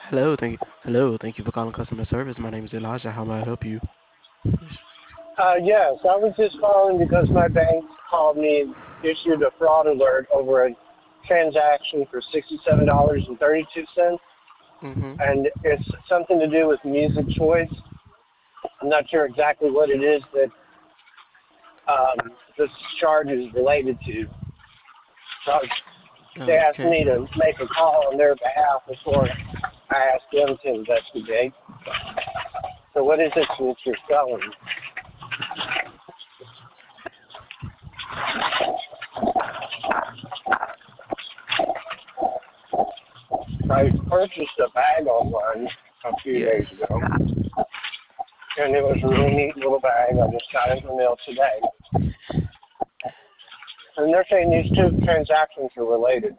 Hello, thank you for calling customer service. My name is Elijah. How may I help you? Yes, I was just calling because my bank called me and issued a fraud alert over a transaction for $67.32, Mm-hmm. and it's something to do with music choice. I'm not sure exactly what it is that this charge is related to. So they asked Okay. me to make a call on their behalf before I asked them to investigate. So what is it that you're selling? I purchased a bag online a few days Yes. ago, and it was a really neat little bag. I just got it in the mail today. And they're saying these two transactions are related.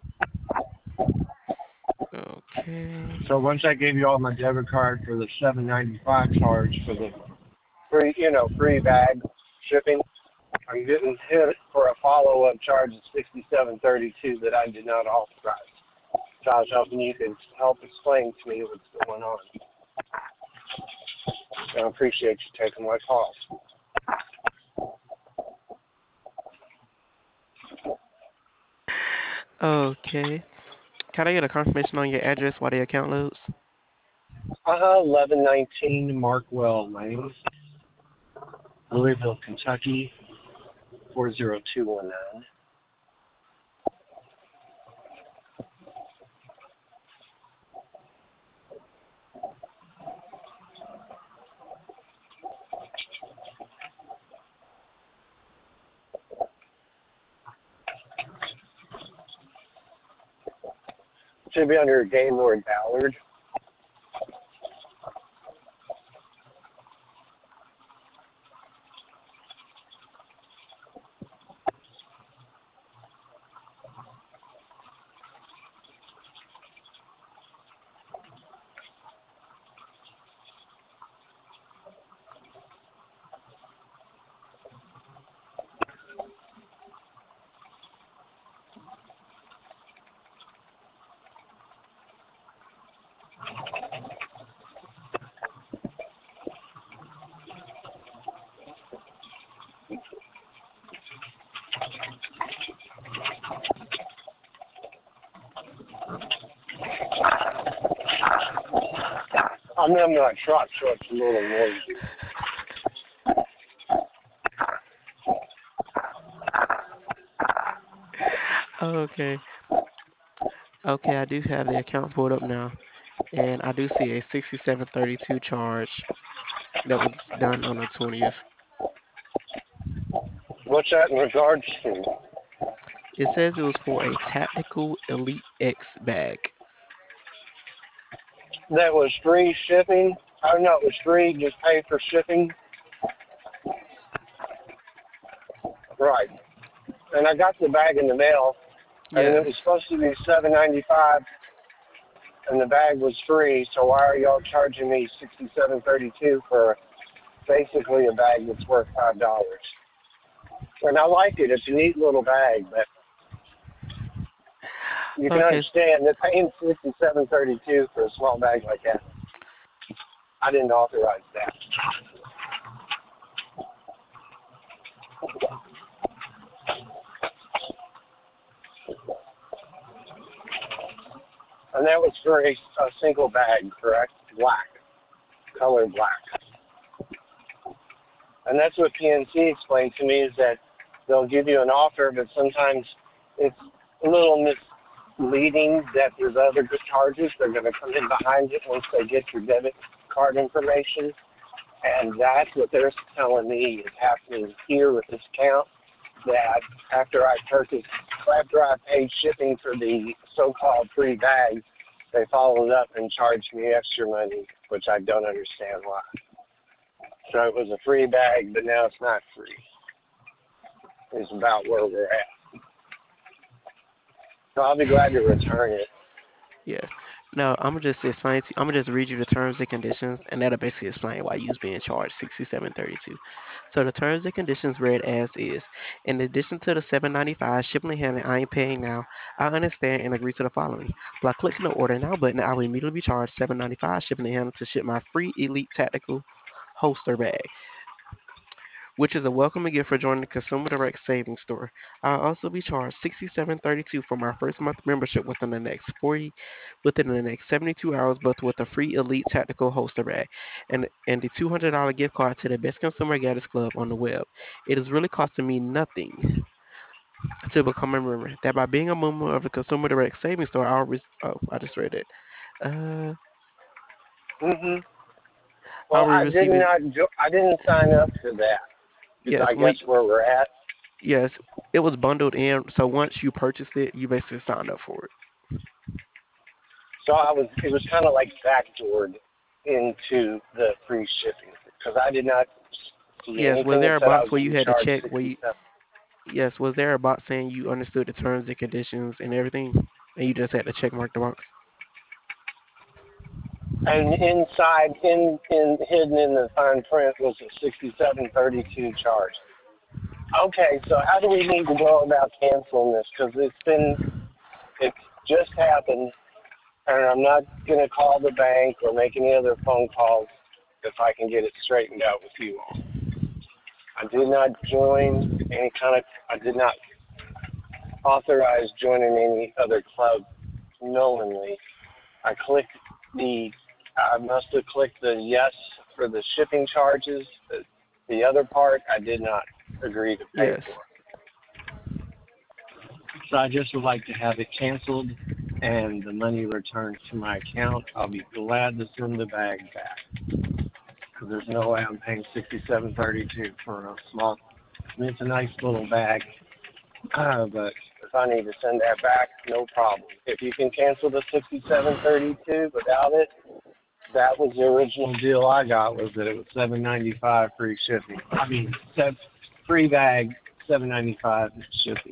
Okay. So once I gave you all my debit card for the $7.95 charge for the free bag shipping, I'm getting hit for a follow-up charge of $67.32 that I did not authorize. So I was hoping you could help explain to me what's going on. And I appreciate you taking my call. Okay. Can I get a confirmation on your address while the account loads? 1119 Markwell Lane, Louisville, Kentucky, 40219. Should be under Gaylord Ballard. I'm in my truck, so it's a little noisy. Okay. Okay, I do have the account pulled up now, and I do see a 6732 charge that was done on the 20th. What's that in regards to? It says it was for a Tactical Elite X bag. That was free shipping. Oh no, it was free. Just pay for shipping. Right. And I got the bag in the mail, and it was Yes. supposed to be $7.95, and the bag was free. So why are y'all charging me $67.32 for basically a bag that's worth $5? And I like it. It's a neat little bag, but you can Okay. understand that paying $67.32 for a small bag like that. I didn't authorize that. And that was for a single bag, correct? Black, color black. And that's what PNC explained to me is that they'll give you an offer, but sometimes it's a little misleading that there's other good charges. They're going to come in behind it once they get your debit card information. And that's what they're telling me is happening here with this account, that after I paid shipping for the so-called free bag, they followed up and charged me extra money, which I don't understand why. So it was a free bag, but now it's not free. It's about where we're at. So I'll be glad to return it. Yeah. No, I'm gonna just explain to you, I'm gonna just read you the terms and conditions, and that'll basically explain why you was being charged 67.32. So the terms and conditions read as is. In addition to the 7.95 shipping and handling I am paying now, I understand and agree to the following. By clicking the order now button, I will immediately be charged 7.95 shipping and handling to ship my free Elite Tactical holster bag, which is a welcoming gift for joining the Consumer Direct Savings Store. I'll also be charged $67.32 for my first month membership within the next 72 hours, but with a free Elite Tactical holster bag and the $200 gift card to the Best Consumer Gadgets Club on the web. It is really costing me nothing to become a member. That by being a member of the Consumer Direct Savings Store, oh, I just read it. Uh, Hmm. I'll Well, be I did receiving. not. I didn't sign up for that. Is Yes, I guess where we're at. yes, it was bundled in. So once you purchased it, you basically signed up for it. So I was. It was kind of like backdoored into the free shipping because I did not see Yes, was anything that there a said I box was where you getting had to charged check where you? 67. Yes, was there a box saying you understood the terms and conditions and everything, and you just had to check mark the box? And inside, in hidden in the fine print was a 6732 charge. Okay, so how do we need to go about canceling this? Because it's just happened, and I'm not going to call the bank or make any other phone calls if I can get it straightened out with you all. I did not join any kind of, I did not authorize joining any other club knowingly. I clicked the, I must have clicked the yes for the shipping charges. The other part, I did not agree to pay for. Yes. So I just would like to have it canceled and the money returned to my account. I'll be glad to send the bag back because there's no way I'm paying 67.32 for a small. I mean, it's a nice little bag, but if I need to send that back, no problem. If you can cancel the 67.32 without it, that was the original deal I got. Was that it was 7.95 free shipping. I mean, free bag, 7.95 shipping.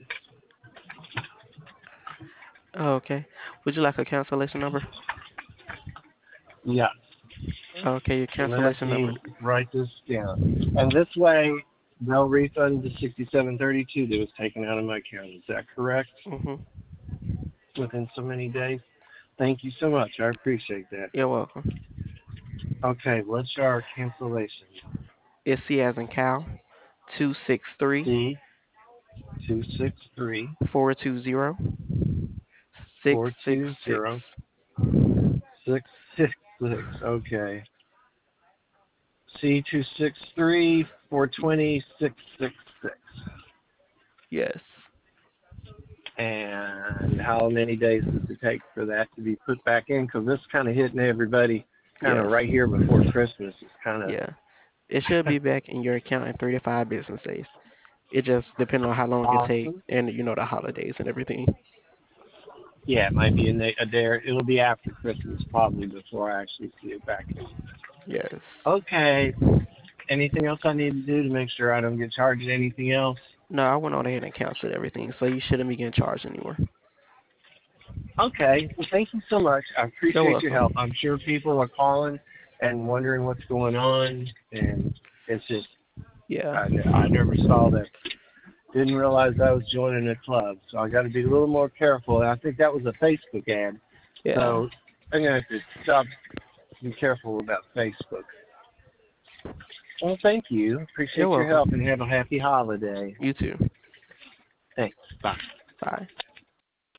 Oh, okay. Would you like a cancellation number? Yeah. Okay, your Let cancellation number. me write this down. And this way, they'll refund the 67.32 that was taken out of my account. Is that correct? Mm-hmm. Within so many days. Thank you so much. I appreciate that. You're welcome. Okay, what's our cancellation? It's C as in cow. 263 C 263 420 420 666. 666. Okay. C 263 420 666. Yes. And how many days does it take for that to be put back in? Because this kind of hitting everybody kind of right Yes. here before Christmas. It's kind of, Yeah. It should be back in your account in 3 to 5 business days. It just depends on how long it take awesome. and the holidays and everything. Yeah, it might be a day. It'll be after Christmas probably before I actually see it back in. Yes. Okay. Anything else I need to do to make sure I don't get charged anything else? No, I went on ahead and canceled everything, so you shouldn't be getting charged anymore. Okay. Well, thank you so much. I You're appreciate your help. welcome. I'm sure people are calling and wondering what's going on, and it's just Yeah. I never saw that. Didn't realize I was joining a club, so I got to be a little more careful. And I think that was a Facebook ad, Yeah. so I'm gonna have to stop. Be careful about Facebook. Well, thank you. You're Appreciate your help, and welcome. have a happy holiday. You too. Thanks. Bye. Bye.